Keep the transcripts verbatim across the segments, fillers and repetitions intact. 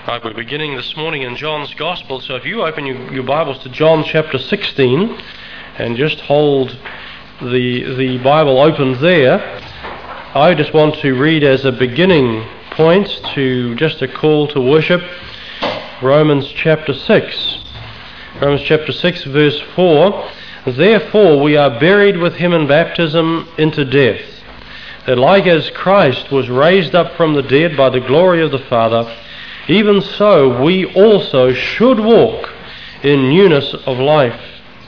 Right, we're beginning this morning in John's Gospel, so if you open your, your Bibles to John chapter sixteen and just hold the, the Bible open there, I just want to read as a beginning point to just a call to worship, Romans chapter six. Romans chapter six verse four, "Therefore we are buried with him in baptism into death, that like as Christ was raised up from the dead by the glory of the Father, even so we also should walk in newness of life.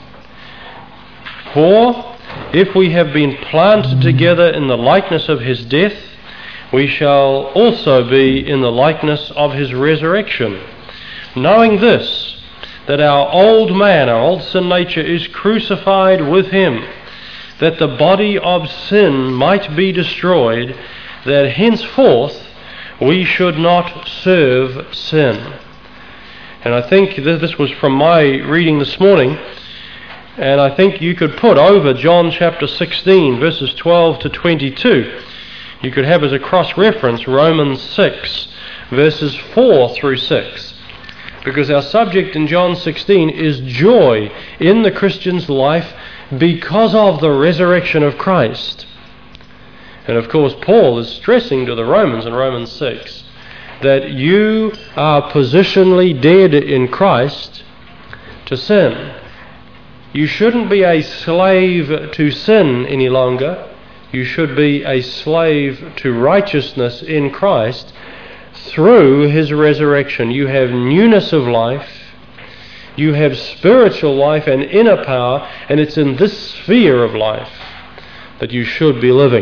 For if we have been planted together in the likeness of his death, we shall also be in the likeness of his resurrection. Knowing this, that our old man, our old sin nature, is crucified with him, that the body of sin might be destroyed, that henceforth we should not serve sin." And I think that this was from my reading this morning, and I think you could put over John chapter sixteen verses twelve to twenty-two. You could have as a cross-reference Romans six verses four through six, because our subject in John sixteen is joy in the Christian's life because of the resurrection of Christ. And of course Paul is stressing to the Romans in Romans six that you are positionally dead in Christ to sin. You shouldn't be a slave to sin any longer. You should be a slave to righteousness in Christ through his resurrection. You have newness of life. You have spiritual life and inner power, and it's in this sphere of life that you should be living.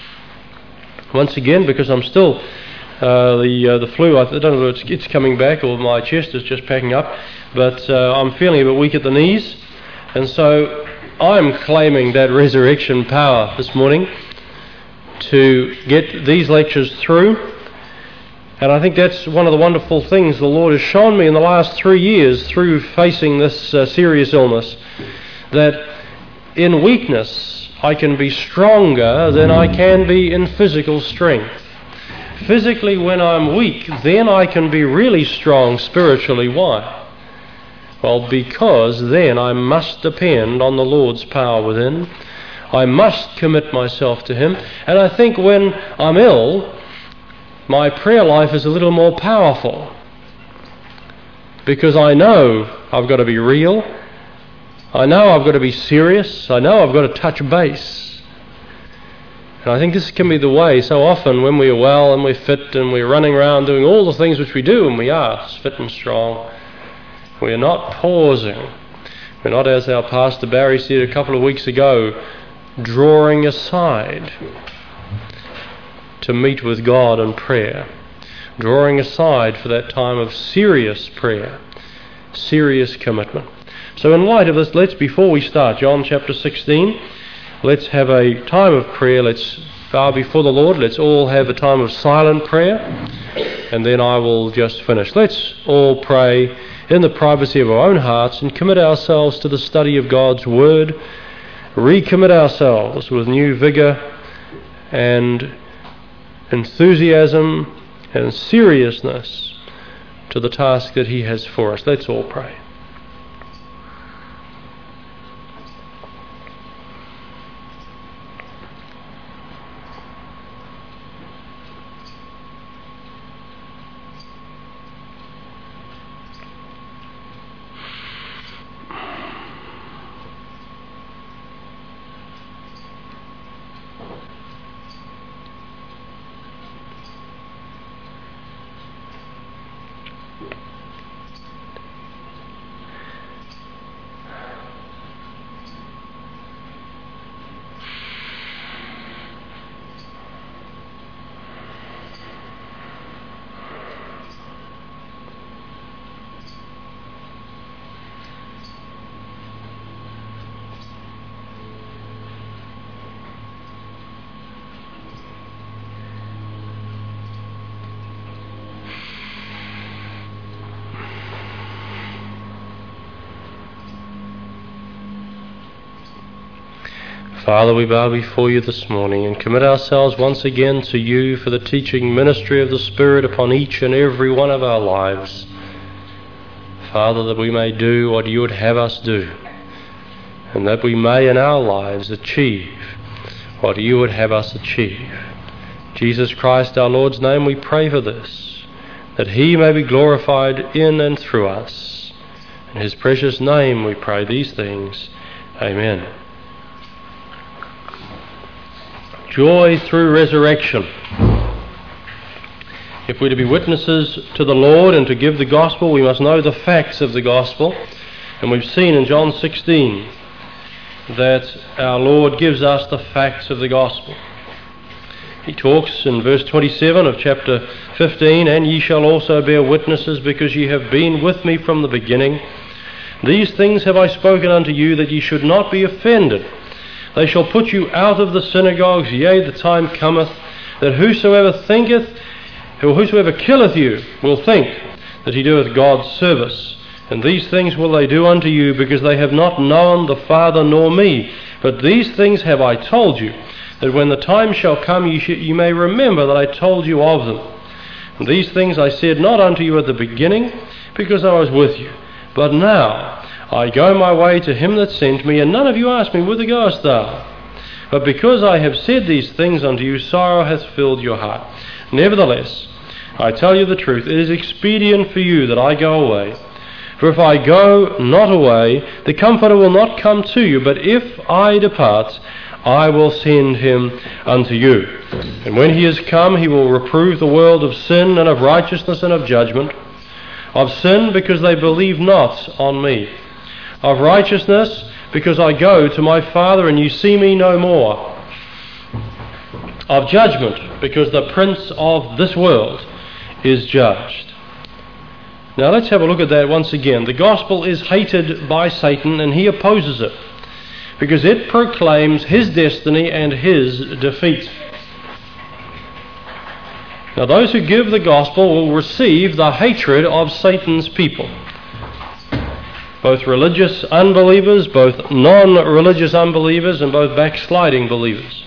Once again, because I'm still, uh, the uh, the flu, I don't know if it's, it's coming back or my chest is just packing up, but uh, I'm feeling a bit weak at the knees, and so I'm claiming that resurrection power this morning to get these lectures through. And I think that's one of the wonderful things the Lord has shown me in the last three years through facing this uh, serious illness, that in weakness I can be stronger than I can be in physical strength. Physically, when I'm weak, then I can be really strong spiritually. Why? Well, because then I must depend on the Lord's power within. I must commit myself to him. And I think when I'm ill, my prayer life is a little more powerful, because I know I've got to be real. I know I've got to be serious. I know I've got to touch base. And I think this can be the way so often when we are well and we're fit and we're running around doing all the things which we do, and we are fit and strong, we're not pausing. We're not, as our Pastor Barry said a couple of weeks ago, drawing aside to meet with God in prayer. Drawing aside for that time of serious prayer, serious commitment. So in light of this, let's, before we start John chapter sixteen, let's have a time of prayer. Let's bow before the Lord. Let's all have a time of silent prayer, and then I will just finish. Let's all pray in the privacy of our own hearts and commit ourselves to the study of God's Word. Recommit ourselves with new vigour and enthusiasm and seriousness to the task that he has for us. Let's all pray. Father, we bow before you this morning and commit ourselves once again to you for the teaching ministry of the Spirit upon each and every one of our lives. Father, that we may do what you would have us do, and that we may in our lives achieve what you would have us achieve. Jesus Christ, our Lord's name, we pray for this, that he may be glorified in and through us. In his precious name we pray these things. Amen. Joy through resurrection. If we're to be witnesses to the Lord and to give the gospel, we must know the facts of the gospel. And we've seen in John sixteen that our Lord gives us the facts of the gospel. He talks in verse twenty-seven of chapter fifteen, "And ye shall also bear witnesses, because ye have been with me from the beginning. These things have I spoken unto you, that ye should not be offended. They shall put you out of the synagogues, yea, the time cometh, that whosoever thinketh, or whosoever killeth you, will think that he doeth God's service. And these things will they do unto you, because they have not known the Father nor me. But these things have I told you, that when the time shall come, ye, sh- ye may remember that I told you of them. And these things I said not unto you at the beginning, because I was with you. But now I go my way to him that sent me, and none of you ask me, Whither goest thou? But because I have said these things unto you, sorrow hath filled your heart. Nevertheless, I tell you the truth, it is expedient for you that I go away. For if I go not away, the Comforter will not come to you, but if I depart, I will send him unto you. And when he is come, he will reprove the world of sin, and of righteousness, and of judgment. Of sin, because they believe not on me. Of righteousness, because I go to my Father, and you see me no more. Of judgment, because the prince of this world is judged." Now let's have a look at that once again. The gospel is hated by Satan, and he opposes it, because it proclaims his destiny and his defeat. Now those who give the gospel will receive the hatred of Satan's people. Both religious unbelievers, both non-religious unbelievers, and both backsliding believers.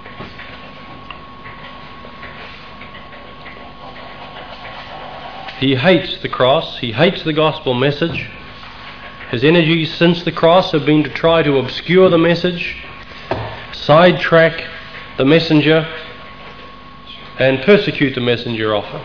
He hates the cross. He hates the gospel message. His energies since the cross have been to try to obscure the message, sidetrack the messenger, and persecute the messenger often.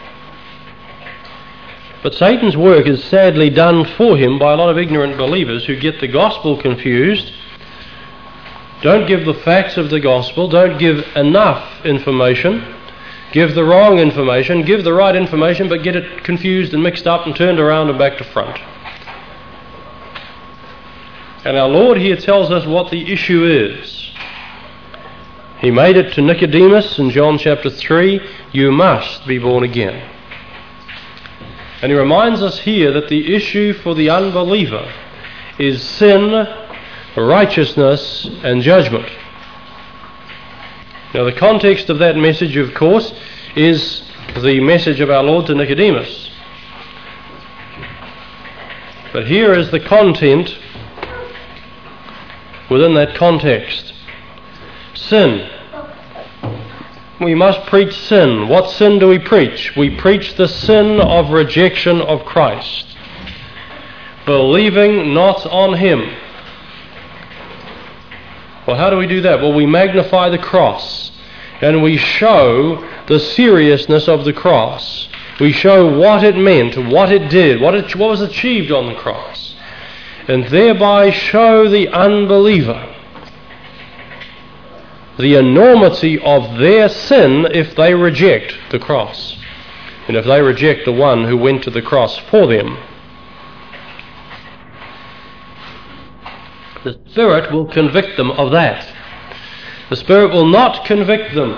But Satan's work is sadly done for him by a lot of ignorant believers who get the gospel confused, don't give the facts of the gospel, don't give enough information, give the wrong information, give the right information, but get it confused and mixed up and turned around and back to front. And our Lord here tells us what the issue is. He made it to Nicodemus in John chapter three, you must be born again. And he reminds us here that the issue for the unbeliever is sin, righteousness, and judgment. Now the context of that message, of course, is the message of our Lord to Nicodemus. But here is the content within that context. Sin. We must preach sin. What sin do we preach? We preach the sin of rejection of Christ, believing not on him. Well, how do we do that? Well, we magnify the cross, and we show the seriousness of the cross. We show what it meant, what it did, what, it, what was achieved on the cross, and thereby show the unbeliever the enormity of their sin if they reject the cross, and if they reject the one who went to the cross for them. The Spirit will convict them of that. The Spirit will not convict them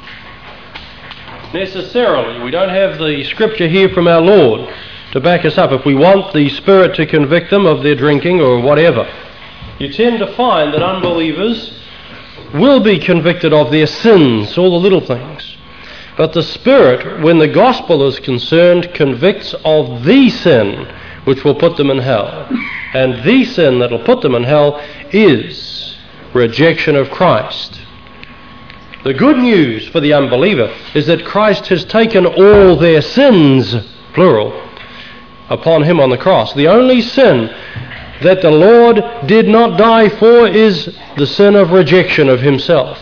necessarily. We don't have the scripture here from our Lord to back us up. If we want the Spirit to convict them of their drinking or whatever, you tend to find that unbelievers will be convicted of their sins, all the little things. But the Spirit, when the gospel is concerned, convicts of the sin which will put them in hell. And the sin that will put them in hell is rejection of Christ. The good news for the unbeliever is that Christ has taken all their sins, plural, upon him on the cross. The only sin that the Lord did not die for is the sin of rejection of himself.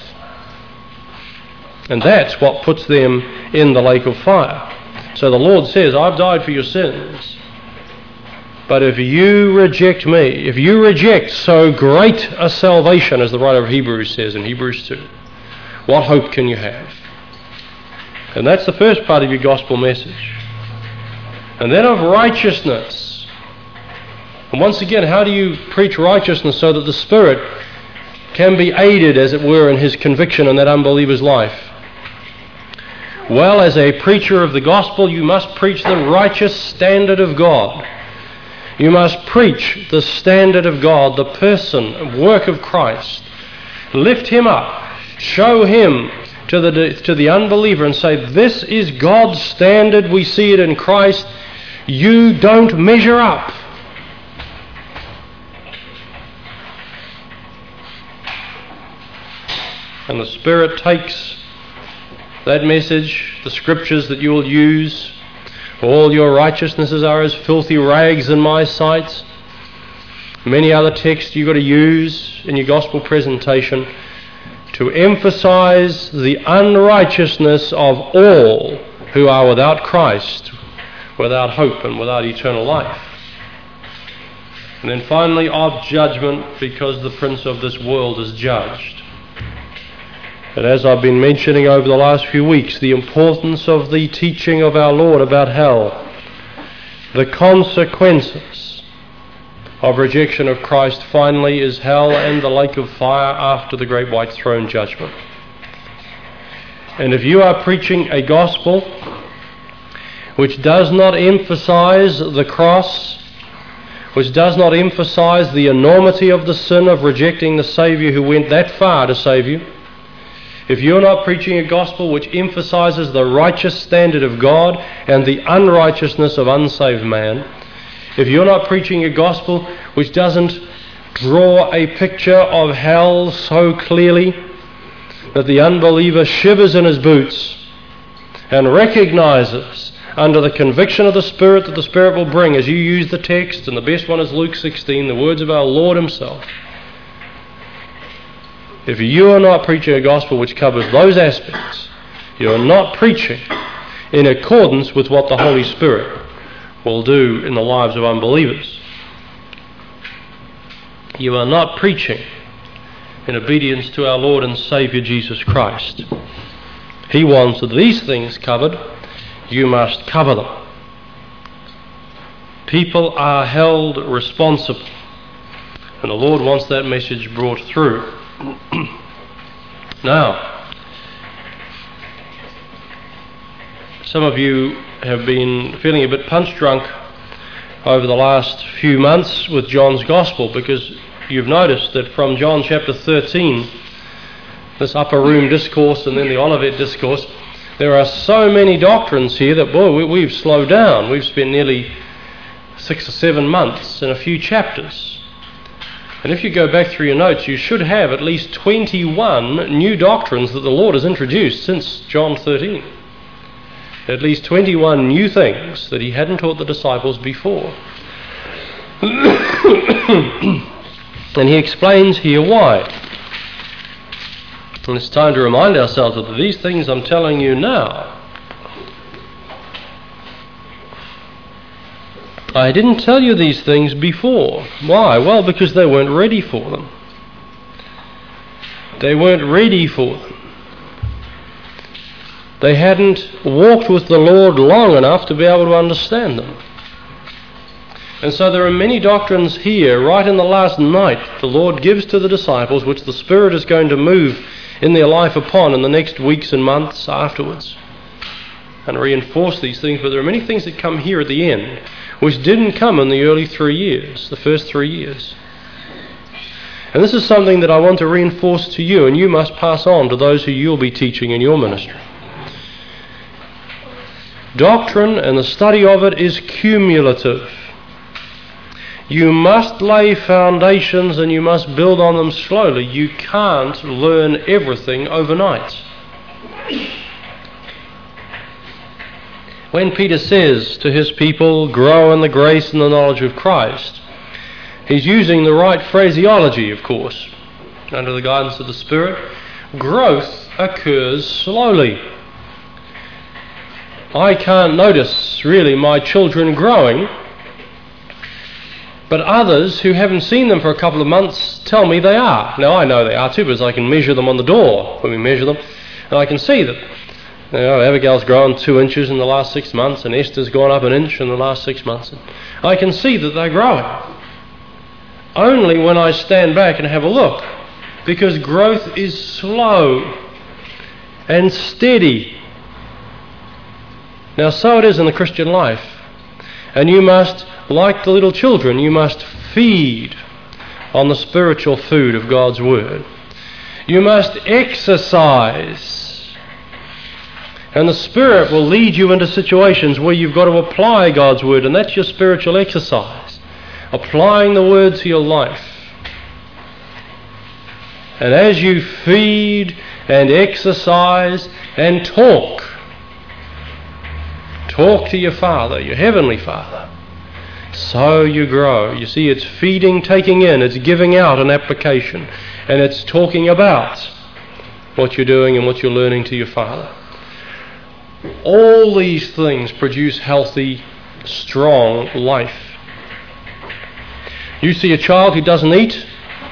And that's what puts them in the lake of fire. So the Lord says, I've died for your sins. But if you reject me, if you reject so great a salvation, as the writer of Hebrews says in Hebrews two, what hope can you have? And that's the first part of your gospel message. And then of righteousness. And once again, how do you preach righteousness so that the Spirit can be aided, as it were, in his conviction in that unbeliever's life? Well, as a preacher of the gospel, you must preach the righteous standard of God. You must preach the standard of God, the person and work of Christ. Lift him up. Show him to the, to the unbeliever and say, this is God's standard. We see it in Christ. You don't measure up. And the Spirit takes that message, the scriptures that you will use, all your righteousnesses are as filthy rags in my sight. Many other texts you've got to use in your gospel presentation to emphasize the unrighteousness of all who are without Christ, without hope and without eternal life. And then finally of judgment, because the prince of this world is judged. But as I've been mentioning over the last few weeks, the importance of the teaching of our Lord about hell, the consequences of rejection of Christ finally is hell and the lake of fire after the great white throne judgment. And if you are preaching a gospel which does not emphasize the cross, which does not emphasize the enormity of the sin of rejecting the Saviour who went that far to save you, if you're not preaching a gospel which emphasizes the righteous standard of God and the unrighteousness of unsaved man, if you're not preaching a gospel which doesn't draw a picture of hell so clearly that the unbeliever shivers in his boots and recognizes under the conviction of the Spirit that the Spirit will bring, as you use the text, and the best one is Luke sixteen, the words of our Lord himself. If you are not preaching a gospel which covers those aspects, you are not preaching in accordance with what the Holy Spirit will do in the lives of unbelievers. You are not preaching in obedience to our Lord and Saviour Jesus Christ. He wants these things covered. You must cover them. People are held responsible, and the Lord wants that message brought through. Now, some of you have been feeling a bit punch drunk over the last few months with John's Gospel, because you've noticed that from John chapter thirteen, this upper room discourse and then the Olivet discourse, there are so many doctrines here that, boy, we've slowed down. We've spent nearly six or seven months in a few chapters. And if you go back through your notes, you should have at least twenty-one new doctrines that the Lord has introduced since John thirteen. At least twenty-one new things that he hadn't taught the disciples before. And he explains here why. And it's time to remind ourselves that these things I'm telling you now, I didn't tell you these things before. Why? Well, because they weren't ready for them. They weren't ready for them. They hadn't walked with the Lord long enough to be able to understand them. And so there are many doctrines here, right in the last night, the Lord gives to the disciples, which the Spirit is going to move in their life upon in the next weeks and months afterwards, and reinforce these things. But there are many things that come here at the end which didn't come in the early three years, the first three years. And this is something that I want to reinforce to you, and you must pass on to those who you'll be teaching in your ministry. Doctrine and the study of it is cumulative. You must lay foundations and you must build on them slowly. You can't learn everything overnight. When Peter says to his people, grow in the grace and the knowledge of Christ, he's using the right phraseology, of course, under the guidance of the Spirit. Growth occurs slowly. I can't notice, really, my children growing, but others who haven't seen them for a couple of months tell me they are. Now, I know they are too, because I can measure them on the door when we measure them, and I can see them. You know, Abigail's grown two inches in the last six months, and Esther's gone up an inch in the last six months. I can see that they're growing. Only when I stand back and have a look, because growth is slow and steady. Now, so it is in the Christian life. And you must, like the little children, you must feed on the spiritual food of God's Word. You must exercise. And the Spirit will lead you into situations where you've got to apply God's Word, and that's your spiritual exercise. Applying the Word to your life. And as you feed and exercise and talk, talk to your Father, your Heavenly Father, so you grow. You see, it's feeding, taking in, it's giving out an application, and it's talking about what you're doing and what you're learning to your Father. All these things produce healthy, strong life. You see a child who doesn't eat,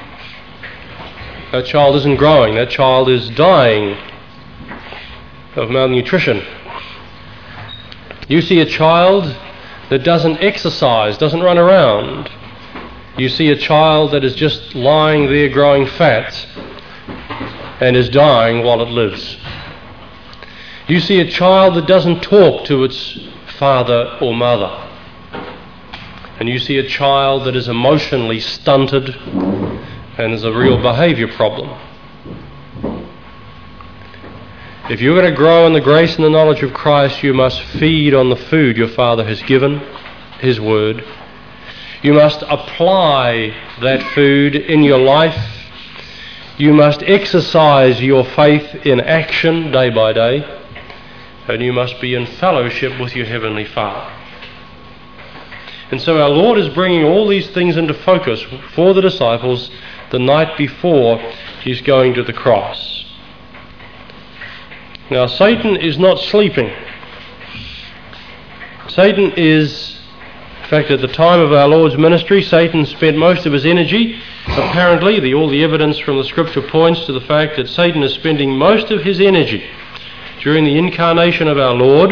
that child isn't growing, that child is dying of malnutrition. You see a child that doesn't exercise, doesn't run around. You see a child that is just lying there growing fat and is dying while it lives. You see a child that doesn't talk to its father or mother. And you see a child that is emotionally stunted and is a real behaviour problem. If you're going to grow in the grace and the knowledge of Christ, you must feed on the food your Father has given, His Word. You must apply that food in your life. You must exercise your faith in action day by day. And you must be in fellowship with your Heavenly Father. And so our Lord is bringing all these things into focus for the disciples the night before He's going to the cross. Now, Satan is not sleeping. Satan is, in fact, at the time of our Lord's ministry, Satan spent most of his energy. Apparently, the, all the evidence from the Scripture points to the fact that Satan is spending most of his energy during the incarnation of our Lord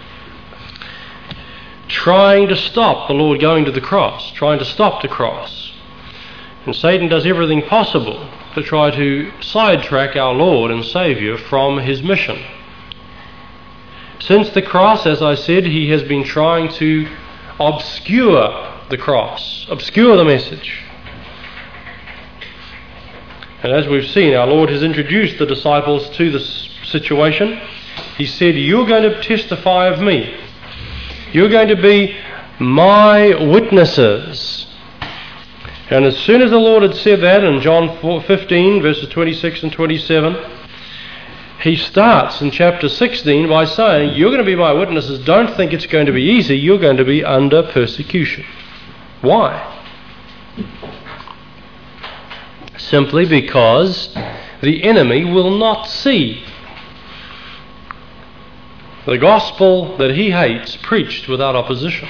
trying to stop the Lord going to the cross, trying to stop the cross. And Satan does everything possible to try to sidetrack our Lord and Saviour from His mission. Since the cross, as I said, he has been trying to obscure the cross, obscure the message. And as we've seen, our Lord has introduced the disciples to this situation. He said, you're going to testify of me. You're going to be my witnesses. And as soon as the Lord had said that in John fifteen, verses twenty-six and twenty-seven, He starts in chapter sixteen by saying, you're going to be my witnesses. Don't think it's going to be easy. You're going to be under persecution. Why? Simply because the enemy will not see the gospel that he hates preached without opposition.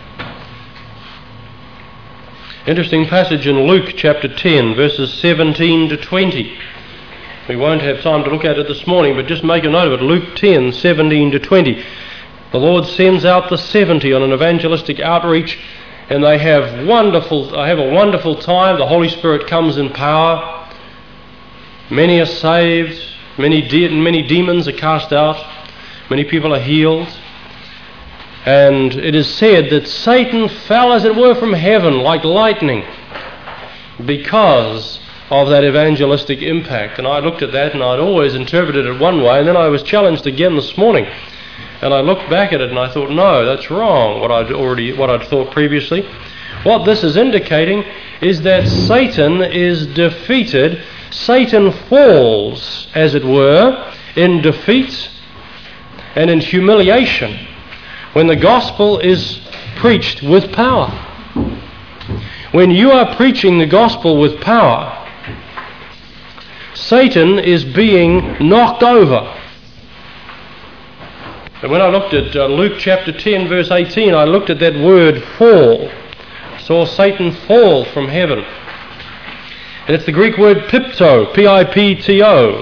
Interesting passage in Luke chapter ten, verses seventeen to twenty. We won't have time to look at it this morning, but just make a note of it. Luke ten, seventeen to twenty. The Lord sends out the seventy on an evangelistic outreach, and they have wonderful. They have a wonderful time. The Holy Spirit comes in power. Many are saved. Many de- many demons are cast out. Many people are healed. And it is said that Satan fell, as it were, from heaven like lightning because of that evangelistic impact. And I looked at that and I'd always interpreted it one way, and then I was challenged again this morning. And I looked back at it and I thought, no, that's wrong, what I'd already, what I'd thought previously. What this is indicating is that Satan is defeated. Satan falls, as it were, in defeat and in humiliation when the gospel is preached with power. When you are preaching the gospel with power, Satan is being knocked over. And when I looked at uh, Luke chapter ten verse eighteen, I looked at that word fall. Saw Satan fall from heaven. And it's the Greek word pipto, P I P T O.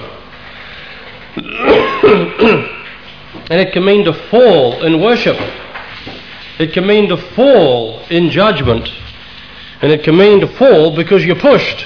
And it can mean to fall in worship. It can mean to fall in judgment. And it can mean to fall because you're pushed.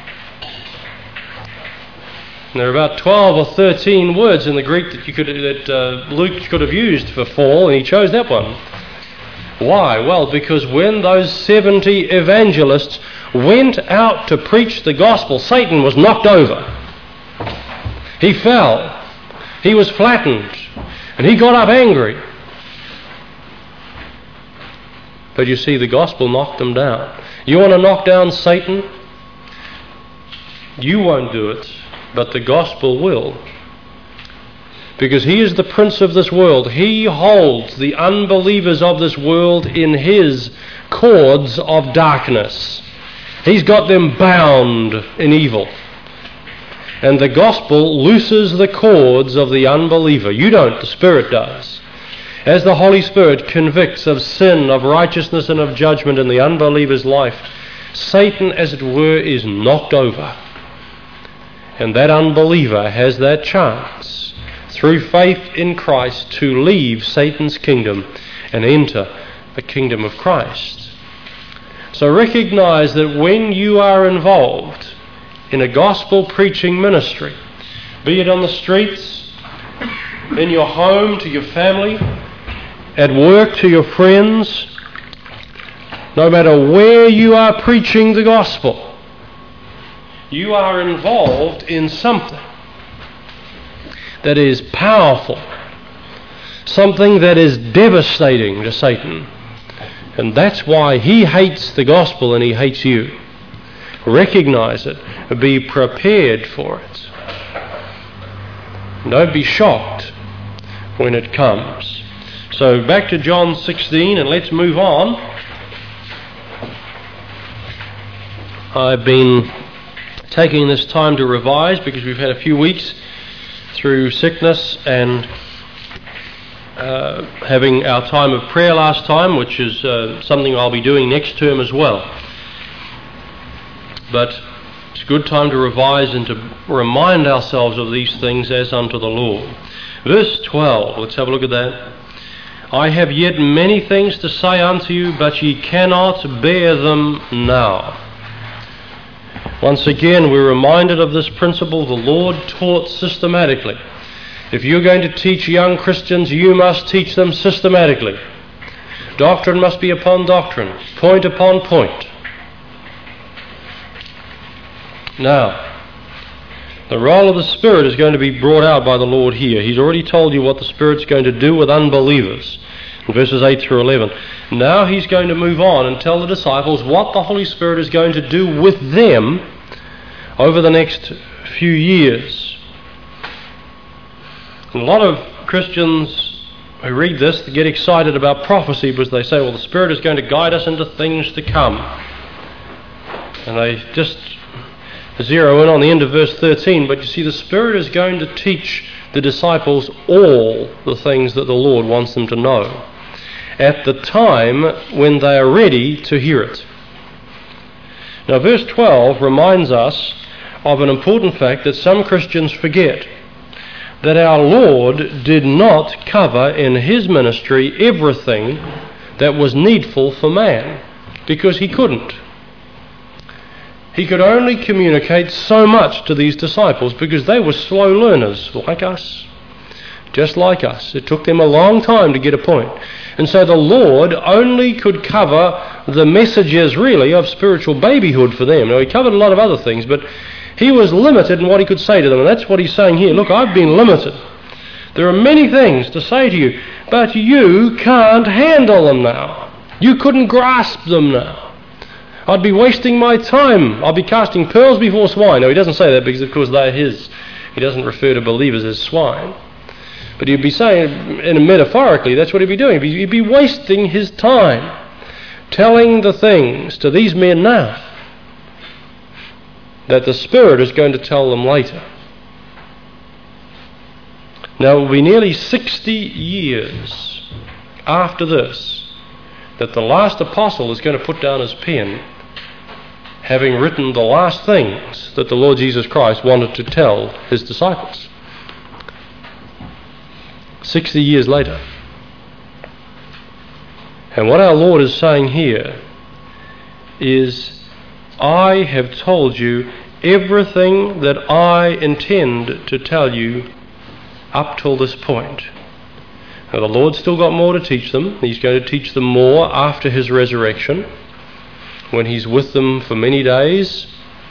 And there are about twelve or thirteen words in the Greek that you could that uh, Luke could have used for fall, and he chose that one. Why? Well, because when those seventy evangelists went out to preach the gospel, Satan was knocked over. He fell. He was flattened. And he got up angry. But you see, the gospel knocked him down. You want to knock down Satan? You won't do it, but the gospel will. Because he is the prince of this world. He holds the unbelievers of this world in his cords of darkness. He's got them bound in evil. And the gospel looses the cords of the unbeliever. You don't, the Spirit does. As the Holy Spirit convicts of sin, of righteousness, and of judgment in the unbeliever's life, Satan, as it were, is knocked over. And that unbeliever has that chance, through faith in Christ, to leave Satan's kingdom and enter the kingdom of Christ. So recognize that when you are involved in a gospel preaching ministry, be it on the streets, in your home, to your family, at work, to your friends, no matter where you are preaching the gospel, you are involved in something that is powerful, something that is devastating to Satan. And that's why he hates the gospel and he hates you. Recognize it. Be prepared for it. Don't be shocked when it comes. So back to John sixteen, and let's move on. I've been taking this time to revise because we've had a few weeks through sickness and uh, having our time of prayer last time, which is uh, something I'll be doing next term as well. But it's a good time to revise and to remind ourselves of these things as unto the Lord. Verse twelve, let's have a look at that. I have yet many things to say unto you, but ye cannot bear them now. Once again, we're reminded of this principle the Lord taught systematically. If you're going to teach young Christians, you must teach them systematically. Doctrine must be upon doctrine, point upon point. Now, the role of the Spirit is going to be brought out by the Lord here. He's already told you what the Spirit's going to do with unbelievers in verses eight through eleven. Now he's going to move on and tell the disciples what the Holy Spirit is going to do with them over the next few years. And a lot of Christians who read this get excited about prophecy because they say, well, the Spirit is going to guide us into things to come. And they just zero in on the end of verse thirteen, but you see, the Spirit is going to teach the disciples all the things that the Lord wants them to know at the time when they are ready to hear it. Now, verse twelve reminds us of an important fact that some Christians forget, that our Lord did not cover in his ministry everything that was needful for man, because he couldn't. He could only communicate so much to these disciples because they were slow learners, like us, just like us. It took them a long time to get a point. And so the Lord only could cover the messages, really, of spiritual babyhood for them. Now, he covered a lot of other things, but he was limited in what he could say to them. And that's what he's saying here. Look, I've been limited. There are many things to say to you, but you can't handle them now. You couldn't grasp them now. I'd be wasting my time. I'll be casting pearls before swine. No, he doesn't say that because, of course, they're his. He doesn't refer to believers as swine. But he'd be saying, in a metaphorically, that's what he'd be doing. He'd be wasting his time telling the things to these men now that the Spirit is going to tell them later. Now, it will be nearly sixty years after this that the last apostle is going to put down his pen, having written the last things that the Lord Jesus Christ wanted to tell his disciples. sixty years later. And what our Lord is saying here is, I have told you everything that I intend to tell you up till this point. Now, the Lord's still got more to teach them. He's going to teach them more after his resurrection, when he's with them for many days.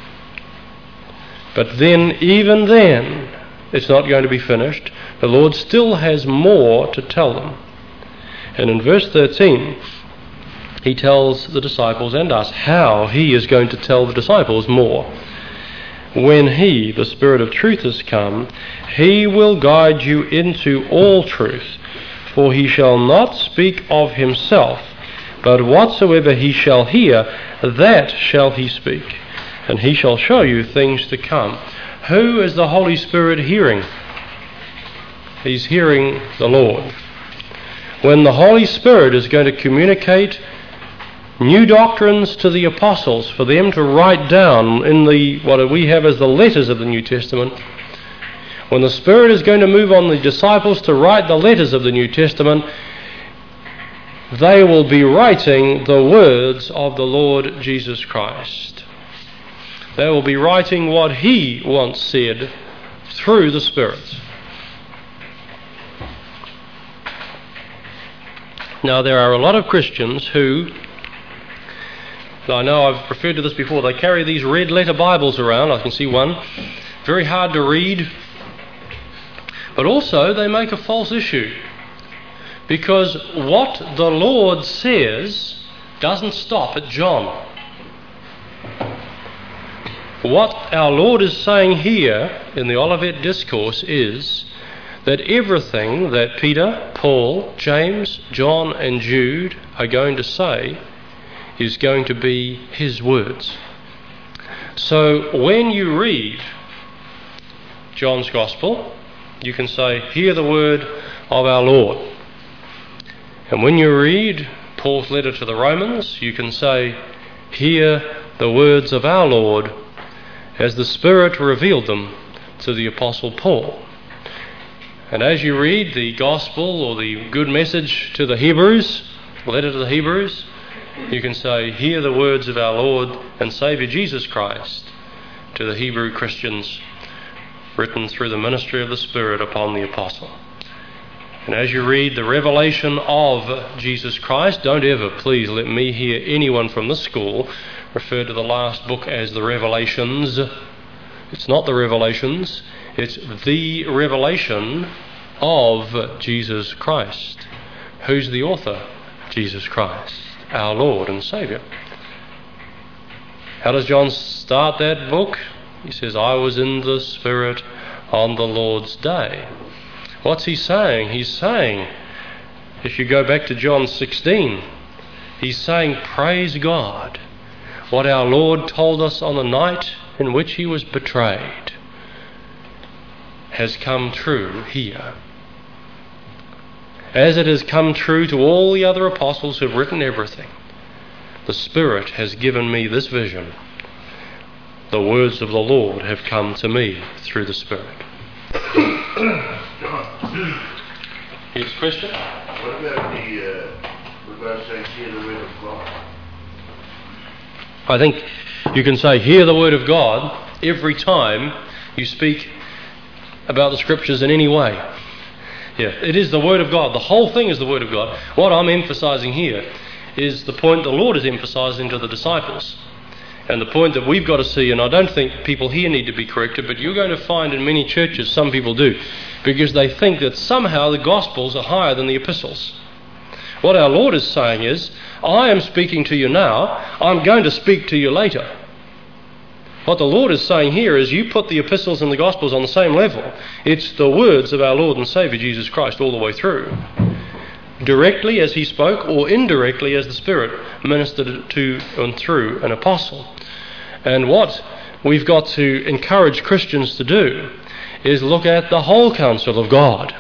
But then, even then, it's not going to be finished. The Lord still has more to tell them. And in verse thirteen, he tells the disciples and us how he is going to tell the disciples more. When he, the Spirit of truth, has come, he will guide you into all truth, for he shall not speak of himself, but whatsoever he shall hear, that shall he speak, and he shall show you things to come. Who is the Holy Spirit hearing? He's hearing the Lord. When the Holy Spirit is going to communicate new doctrines to the apostles for them to write down in the what we have as the letters of the New Testament, when the Spirit is going to move on the disciples to write the letters of the New Testament, they will be writing the words of the Lord Jesus Christ. They will be writing what he once said through the Spirit. Now, there are a lot of Christians who, I know I've referred to this before, they carry these red letter Bibles around. I can see one. Very hard to read. But also they make a false issue, because what the Lord says doesn't stop at John. What our Lord is saying here in the Olivet Discourse is that everything that Peter, Paul, James, John and Jude are going to say is going to be his words. So when you read John's Gospel, you can say, hear the word of our Lord. And when you read Paul's letter to the Romans, you can say, hear the words of our Lord as the Spirit revealed them to the Apostle Paul. And as you read the Gospel or the good message to the Hebrews, the letter to the Hebrews, you can say, hear the words of our Lord and Saviour Jesus Christ to the Hebrew Christians, written through the ministry of the Spirit upon the Apostle. And as you read the revelation of Jesus Christ, don't ever, please, let me hear anyone from this school refer to the last book as the Revelations. It's not the Revelations, it's the revelation of Jesus Christ. Who's the author? Jesus Christ, our Lord and Saviour. How does John start that book? He says, I was in the Spirit on the Lord's day. What's he saying? He's saying, if you go back to John sixteen, he's saying, praise God, what our Lord told us on the night in which he was betrayed has come true here. As it has come true to all the other apostles who have written everything, the Spirit has given me this vision. The words of the Lord have come to me through the Spirit. Yes, Christian? What about the, uh, we're going to say, hear the word of God? I think you can say, hear the word of God every time you speak about the Scriptures in any way. Yeah, it is the word of God. The whole thing is the word of God. What I'm emphasizing here is the point the Lord is emphasizing to the disciples. And the point that we've got to see, and I don't think people here need to be corrected, but you're going to find in many churches some people do, because they think that somehow the Gospels are higher than the epistles. What our Lord is saying is, I am speaking to you now, I'm going to speak to you later. What the Lord is saying here is, you put the epistles and the Gospels on the same level. It's the words of our Lord and Saviour Jesus Christ all the way through. Directly as he spoke, or indirectly as the Spirit ministered to and through an apostle. And what we've got to encourage Christians to do is look at the whole counsel of God,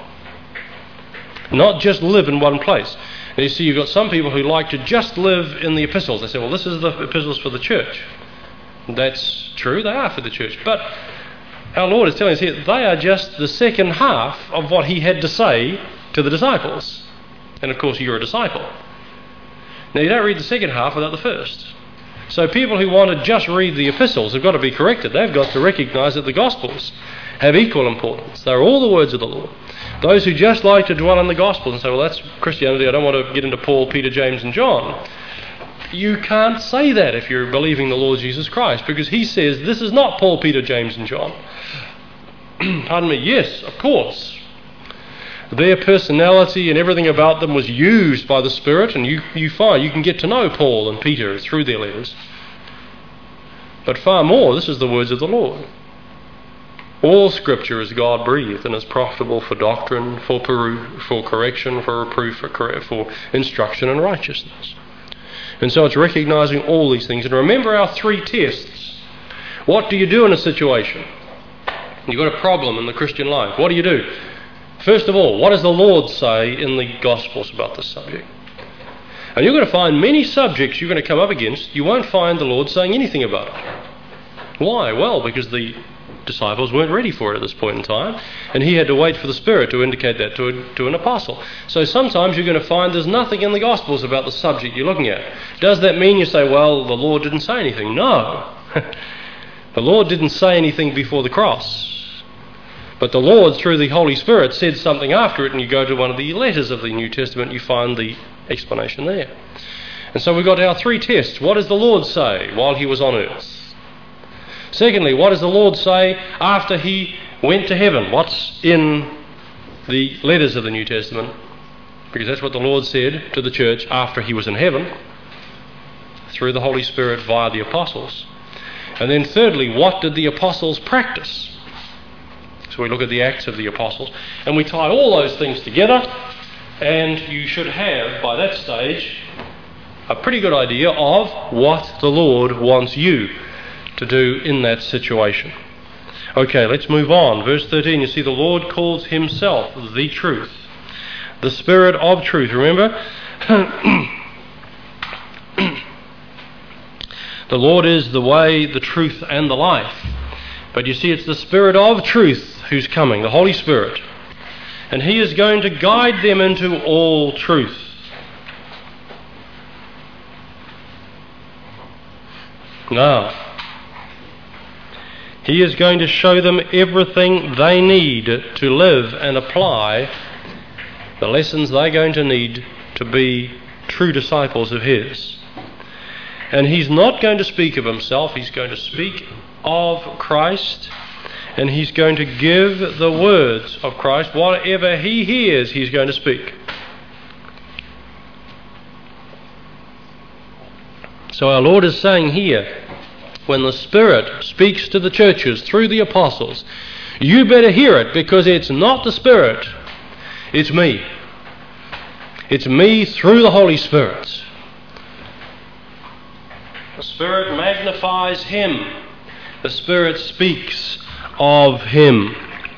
not just live in one place. And you see, you've got some people who like to just live in the epistles. They say, well, this is the epistles for the church. That's true, they are for the church. But our Lord is telling us here, they are just the second half of what he had to say to the disciples. And of course, you're a disciple. Now, you don't read the second half without the first. So people who want to just read the epistles have got to be corrected. They've got to recognise that the Gospels have equal importance. They're all the words of the Lord. Those who just like to dwell on the Gospels and say, well, that's Christianity, I don't want to get into Paul, Peter, James and John. You can't say that if you're believing the Lord Jesus Christ, because he says this is not Paul, Peter, James and John. Pardon me, yes, of course. Their personality and everything about them was used by the Spirit, and you, you find you can get to know Paul and Peter through their letters. But far more, this is the words of the Lord. All Scripture is God-breathed and is profitable for doctrine, for peru- for correction, for reproof, for, corre- for instruction in righteousness. And so it's recognising all these things. And remember our three tests. What do you do in a situation? You've got a problem in the Christian life. What do you do? First of all, what does the Lord say in the Gospels about this subject? And you're going to find many subjects you're going to come up against, you won't find the Lord saying anything about it. Why? Well, because the disciples weren't ready for it at this point in time, and he had to wait for the Spirit to indicate that to, a, to an apostle. So sometimes you're going to find there's nothing in the Gospels about the subject you're looking at. Does that mean you say, well, the Lord didn't say anything? No. The Lord didn't say anything before the cross. But the Lord, through the Holy Spirit, said something after it, and you go to one of the letters of the New Testament, you find the explanation there. And so we've got our three tests. What does the Lord say while he was on earth? Secondly, what does the Lord say after he went to heaven? What's in the letters of the New Testament? Because that's what the Lord said to the church after he was in heaven, through the Holy Spirit via the apostles. And then thirdly, what did the apostles practice? So we look at the Acts of the Apostles, and we tie all those things together, and you should have, by that stage, a pretty good idea of what the Lord wants you to do in that situation. Okay, let's move on. Verse thirteen, you see the Lord calls himself the truth, the Spirit of truth. Remember, the Lord is the way, the truth, and the life. But you see, it's the Spirit of truth who's coming, the Holy Spirit. And he is going to guide them into all truth. Now, he is going to show them everything they need to live and apply the lessons they're going to need to be true disciples of his. And he's not going to speak of himself, he's going to speak of Christ, and he's going to give the words of Christ. Whatever he hears, he's going to speak. So our Lord is saying here, when the Spirit speaks to the churches through the apostles, you better hear it, because it's not the Spirit, it's me. It's me through the Holy Spirit. The Spirit magnifies him. The Spirit speaks of him.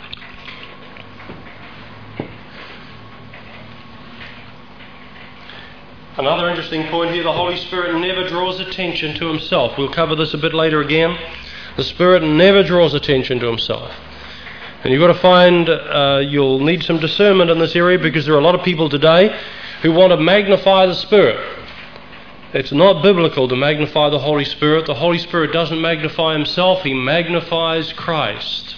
Another interesting point here, the Holy Spirit never draws attention to himself. We'll cover this a bit later again. The Spirit never draws attention to himself. And you've got to find, uh, you'll need some discernment in this area, because there are a lot of people today who want to magnify the Spirit. It's not biblical to magnify the Holy Spirit. The Holy Spirit doesn't magnify himself, he magnifies Christ.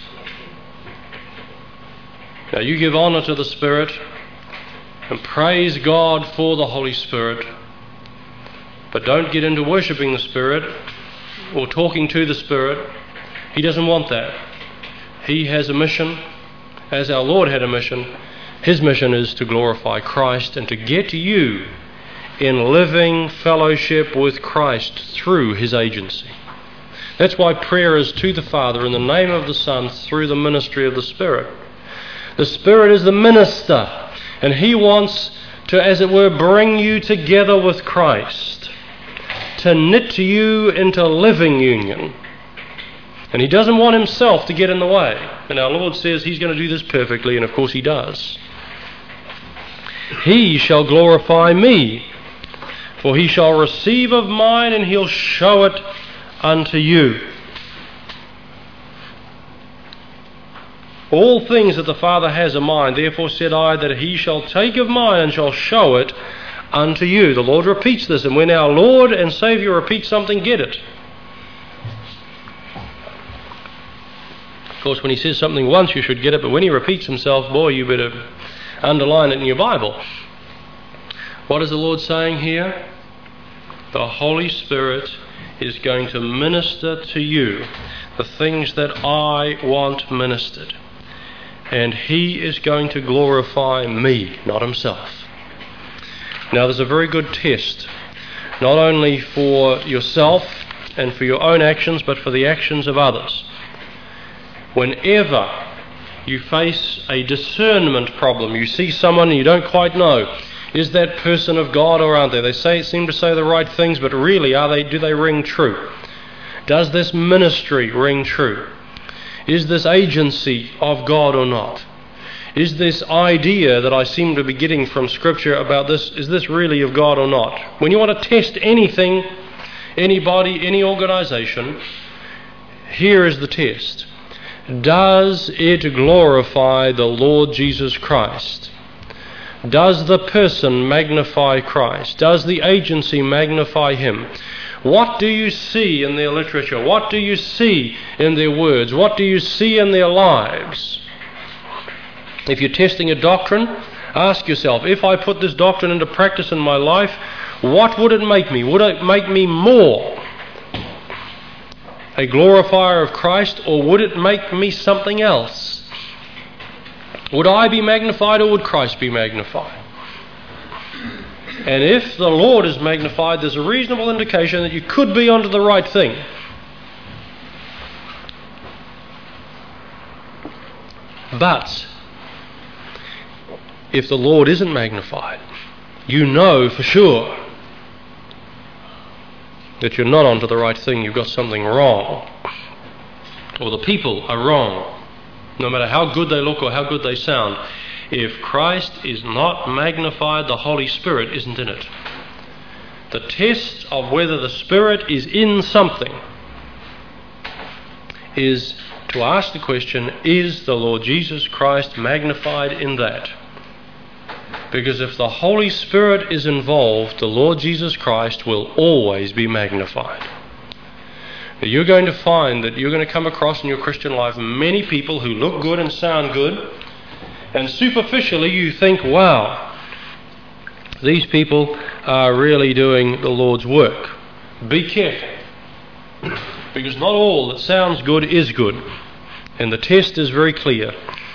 Now you give honour to the Spirit and praise God for the Holy Spirit, but don't get into worshipping the Spirit or talking to the Spirit. He doesn't want that. He has a mission, as our Lord had a mission, His mission is to glorify Christ and to get you in living fellowship with Christ through His agency. That's why prayer is to the Father in the name of the Son through the ministry of the Spirit. The Spirit is the minister, and He wants to, as it were, bring you together with Christ, to knit you into living union. And He doesn't want Himself to get in the way. And our Lord says He's going to do this perfectly, and of course He does. He shall glorify me, for He shall receive of mine, and He'll show it unto you. All things that the Father has are mine, therefore said I, that He shall take of mine and shall show it unto you. The Lord repeats this, and when our Lord and Saviour repeats something, get it. Of course, when He says something once, you should get it, but when He repeats Himself, boy, you better underline it in your Bible. What is the Lord saying here? The Holy Spirit is going to minister to you the things that I want ministered. And He is going to glorify me, not Himself. Now there's a very good test, not only for yourself and for your own actions, but for the actions of others. Whenever you face a discernment problem, you see someone and you don't quite know, is that person of God or aren't they? They say seem to say the right things, but really, are they? Do they ring true? Does this ministry ring true? Is this agency of God or not? Is this idea that I seem to be getting from Scripture about this, is this really of God or not? When you want to test anything, anybody, any organization, here is the test. Does it glorify the Lord Jesus Christ? Does the person magnify Christ? Does the agency magnify Him? What do you see in their literature? What do you see in their words? What do you see in their lives? If you're testing a doctrine, ask yourself, if I put this doctrine into practice in my life, what would it make me? Would it make me more a glorifier of Christ, or would it make me something else? Would I be magnified, or would Christ be magnified? And if the Lord is magnified, there's a reasonable indication that you could be onto the right thing. But if the Lord isn't magnified, you know for sure that you're not onto the right thing. You've got something wrong, or the people are wrong. No matter how good they look or how good they sound, if Christ is not magnified, the Holy Spirit isn't in it. The test of whether the Spirit is in something is to ask the question, is the Lord Jesus Christ magnified in that? Because if the Holy Spirit is involved, the Lord Jesus Christ will always be magnified. You're going to find that you're going to come across in your Christian life many people who look good and sound good, and superficially you think, wow, these people are really doing the Lord's work. Be careful, because not all that sounds good is good, and the test is very clear.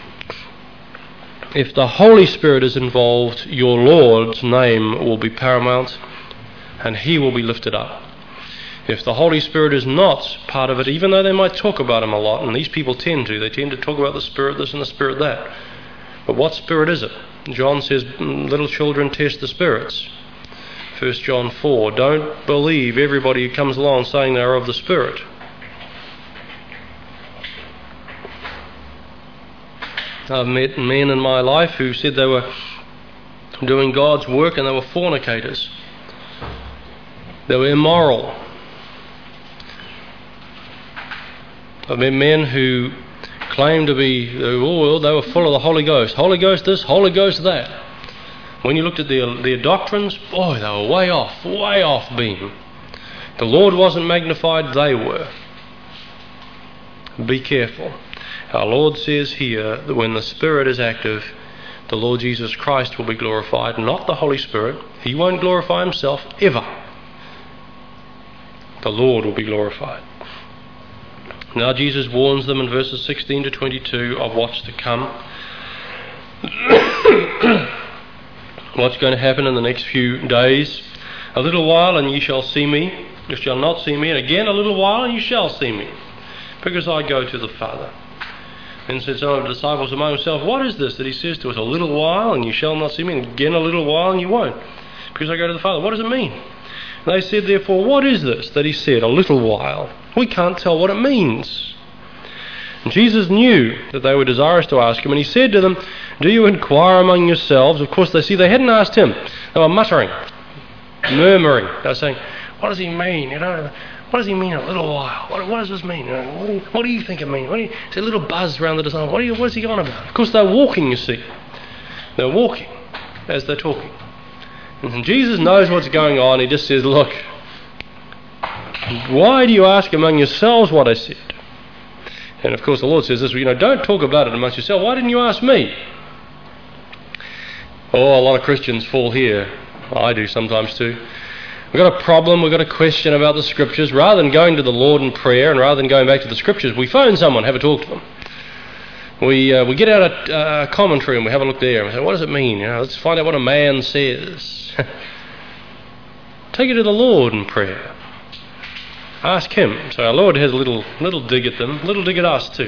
If the Holy Spirit is involved, your Lord's name will be paramount, and He will be lifted up. If the Holy Spirit is not part of it, even though they might talk about Him a lot, and these people tend to, they tend to talk about the Spirit this and the Spirit that. But what Spirit is it? John says, little children test the spirits. First John four, don't believe everybody who comes along saying they're of the Spirit. I've met men in my life who said they were doing God's work and they were fornicators. They were immoral. I've met men who claimed to be, oh, well, they were full of the Holy Ghost. Holy Ghost this, Holy Ghost that. When you looked at their, their doctrines, boy, they were way off, way off beam. The Lord wasn't magnified, they were. Be careful. Our Lord says here that when the Spirit is active, the Lord Jesus Christ will be glorified, not the Holy Spirit. He won't glorify Himself ever. The Lord will be glorified. Now Jesus warns them in verses sixteen to twenty-two of what's to come. what's going to happen in the next few days. A little while and ye shall see me, you shall not see me, and again a little while and you shall see me, because I go to the Father. Then said some of the disciples among themselves, what is this that he says to us, a little while and you shall not see me, and again a little while and you won't, because I go to the Father? What does it mean? And they said, therefore, what is this that he said, a little while? We can't tell what it means. And Jesus knew that they were desirous to ask him, and he said to them, do you inquire among yourselves? Of course, they see they hadn't asked him. They were muttering, murmuring. They were saying, what does he mean? You know, what does he mean a little while? What, what does this mean? You know, what, do you, what do you think it means? What do you, it's a little buzz around the disciples. What, what is he on about? Of course, they're walking, you see. They're walking as they're talking. And Jesus knows what's going on. He just says, look, why do you ask among yourselves what I said? And of course the Lord says this, you know, don't talk about it amongst yourselves. Why didn't you ask me? Oh, a lot of Christians fall here. I do sometimes too. We've got a problem, we've got a question about the Scriptures. Rather than going to the Lord in prayer and rather than going back to the Scriptures, we phone someone, have a talk to them. We uh, we get out a uh, commentary and we have a look there and we say, what does it mean? You know, let's find out what a man says. Take it to the Lord in prayer. Ask him. So our Lord has a little little dig at them, little dig at us too.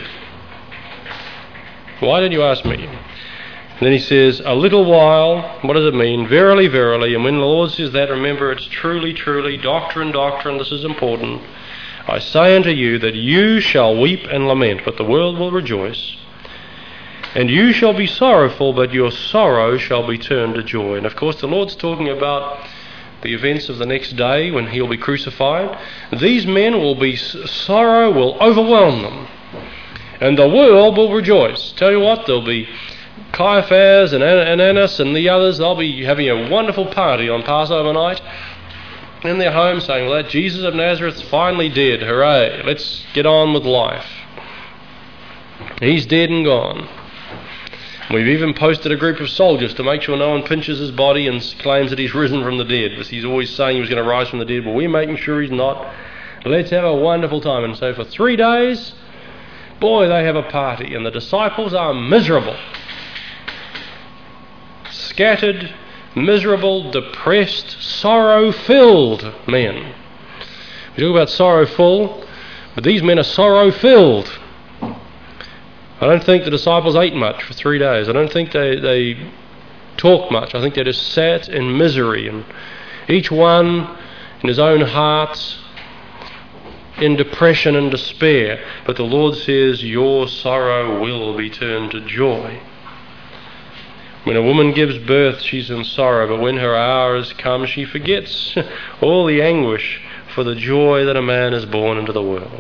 Why did you ask me? And then he says, a little while, what does it mean? Verily, verily. And when the Lord says that, remember, it's truly, truly, doctrine, doctrine, this is important. I say unto you that you shall weep and lament, but the world will rejoice. And you shall be sorrowful, but your sorrow shall be turned to joy. And of course the Lord's talking about the events of the next day when he'll be crucified. These men will be, sorrow will overwhelm them. And the world will rejoice. Tell you what, there'll be Caiaphas and Annas and the others, they'll be having a wonderful party on Passover night in their home saying, well, that Jesus of Nazareth's finally dead. Hooray, let's get on with life. He's dead and gone. We've even posted a group of soldiers to make sure no one pinches his body and claims that he's risen from the dead, because he's always saying he was going to rise from the dead. Well, we're making sure he's not. Let's have a wonderful time. And so for three days, boy, they have a party, and the disciples are miserable. Scattered, miserable, depressed, sorrow-filled men. We talk about sorrowful, but these men are sorrow-filled. I don't think the disciples ate much for three days. I don't think they, they talked much. I think they just sat in misery, and each one in his own heart in depression and despair. But the Lord says, your sorrow will be turned to joy. When a woman gives birth, she's in sorrow, but when her hour has come, she forgets all the anguish for the joy that a man is born into the world.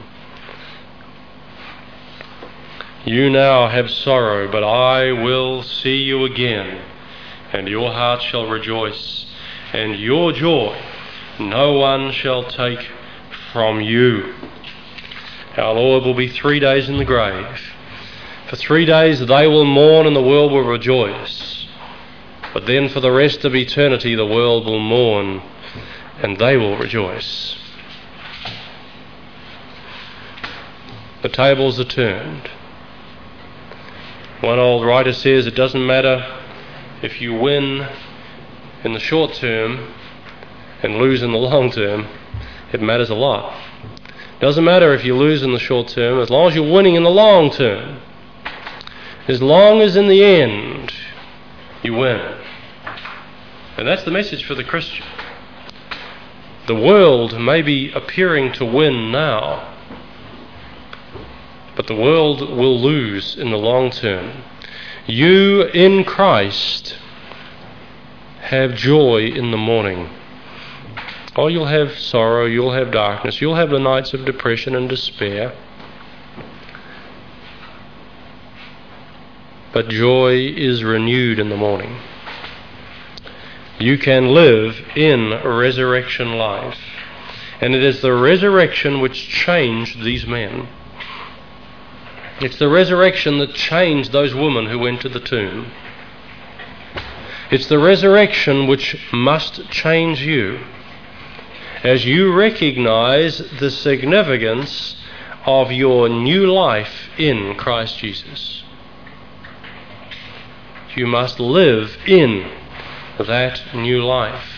You now have sorrow, but I will see you again, and your heart shall rejoice, and your joy no one shall take from you. Our Lord will be three days in the grave. For three days they will mourn and the world will rejoice. But then for the rest of eternity the world will mourn and they will rejoice. The tables are turned. One old writer says it doesn't matter if you win in the short term and lose in the long term. It matters a lot. It doesn't matter if you lose in the short term as long as you're winning in the long term. As long as in the end you win. And that's the message for the Christian. The world may be appearing to win now, but the world will lose in the long term. You in Christ have joy in the morning. Oh, you'll have sorrow, you'll have darkness, you'll have the nights of depression and despair. But joy is renewed in the morning. You can live in resurrection life. And it is the resurrection which changed these men. It's the resurrection that changed those women who went to the tomb. It's the resurrection which must change you as you recognize the significance of your new life in Christ Jesus. You must live in that new life.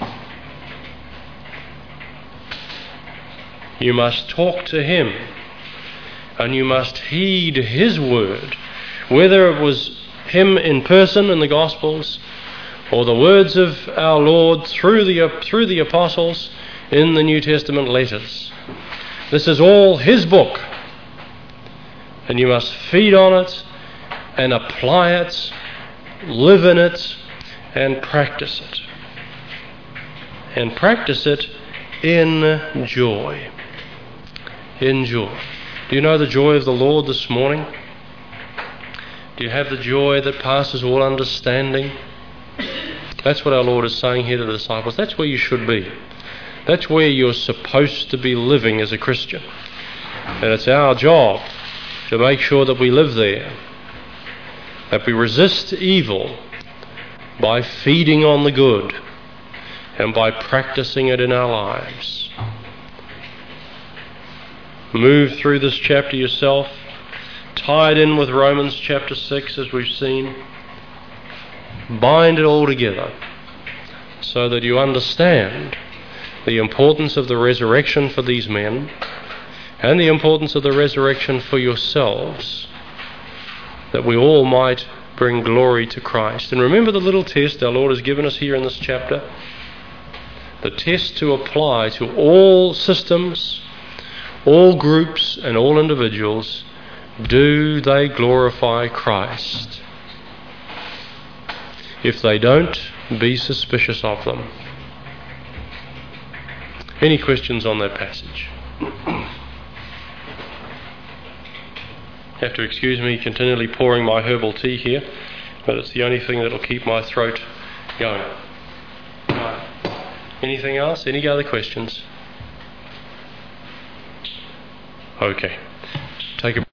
You must talk to him, and you must heed his word, whether it was him in person in the Gospels or the words of our Lord through the, through the apostles in the New Testament letters. This is all his book, and you must feed on it and apply it, live in it, and practice it. And practice it in joy. In joy. Do you know the joy of the Lord this morning? Do you have the joy that passes all understanding? That's what our Lord is saying here to the disciples. That's where you should be. That's where you're supposed to be living as a Christian. And it's our job to make sure that we live there, that we resist evil by feeding on the good and by practicing it in our lives. Move through this chapter yourself, tied in with Romans chapter six as we've seen. Bind it all together so that you understand the importance of the resurrection for these men and the importance of the resurrection for yourselves, that we all might bring glory to Christ. And remember the little test our Lord has given us here in this chapter, the test to apply to all systems, all groups and all individuals. Do they glorify Christ? If they don't, be suspicious of them. Any questions on that passage? Have to excuse me continually pouring my herbal tea here, but it's the only thing that will keep my throat going. Right. Anything else? Any other questions? Okay. Take a